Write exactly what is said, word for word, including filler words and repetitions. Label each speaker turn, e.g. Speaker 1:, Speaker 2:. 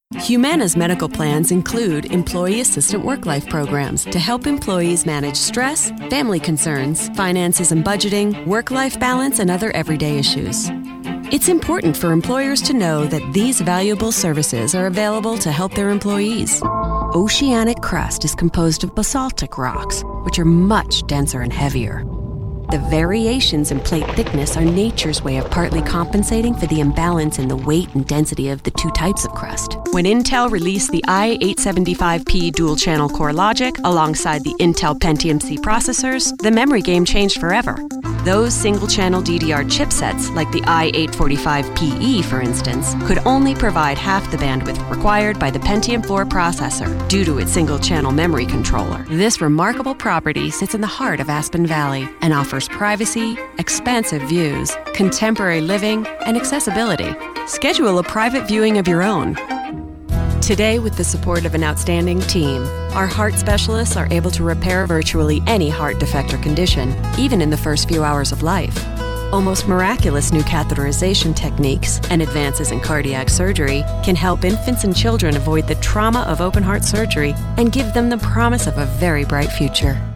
Speaker 1: Humana's medical plans include employee assistant work-life programs to help employees manage stress, family concerns, finances and budgeting, work-life balance, and other everyday issues. It's important for employers to know that these valuable services are available to help their employees. Oceanic crust is composed of basaltic rocks, which are much denser and heavier. The variations in plate thickness are nature's way of partly compensating for the imbalance in the weight and density of the two types of crust. When Intel released the i eight seventy-five P dual-channel core logic alongside the Intel Pentium C processors, the memory game changed forever. Those single-channel D D R chipsets, like the i eight forty-five P E, for instance, could only provide half the bandwidth required by the Pentium four processor due to its single-channel memory controller. This remarkable property sits in the heart of Aspen Valley and offers privacy, expansive views, contemporary living, and accessibility. Schedule a private viewing of your own. Today, with the support of an outstanding team, our heart specialists are able to repair virtually any heart defect or condition, even in the first few hours of life. Almost miraculous new catheterization techniques and advances in cardiac surgery can help infants and children avoid the trauma of open heart surgery and give them the promise of a very bright future.